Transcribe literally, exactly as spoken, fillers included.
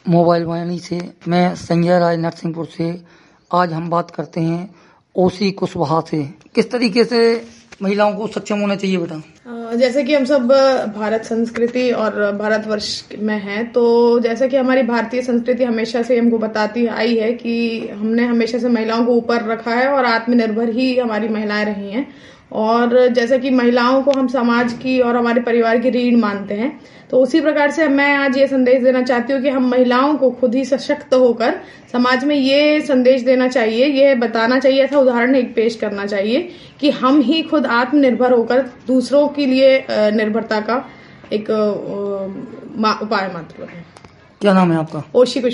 Mobile वाणी से मैं संजय राय नरसिंहपुर से। आज हम बात करते हैं ओसी कुशवाहा से। किस तरीके से महिलाओं को सक्षम होना चाहिए बेटा? जैसे कि हम सब भारत संस्कृति और भारतवर्ष में हैं, तो जैसे कि हमारी भारतीय संस्कृति हमेशा से हमको बताती आई है कि हमने हमेशा से महिलाओं को ऊपर रखा है और आत्मनिर्भर ही हमारी महिलाएं रही हैं। और जैसे कि महिलाओं को हम समाज की और हमारे परिवार की रीढ़ मानते हैं, तो उसी प्रकार से मैं आज ये संदेश देना चाहती हूँ कि हम महिलाओं को खुद ही सशक्त होकर समाज में ये संदेश देना चाहिए, ये बताना चाहिए, ऐसा उदाहरण एक पेश करना चाहिए कि हम ही खुद आत्मनिर्भर होकर दूसरों के लिए निर्भरता का एक उपाय मात्र बने। क्या नाम है आपका? ओशी कुशवाहा।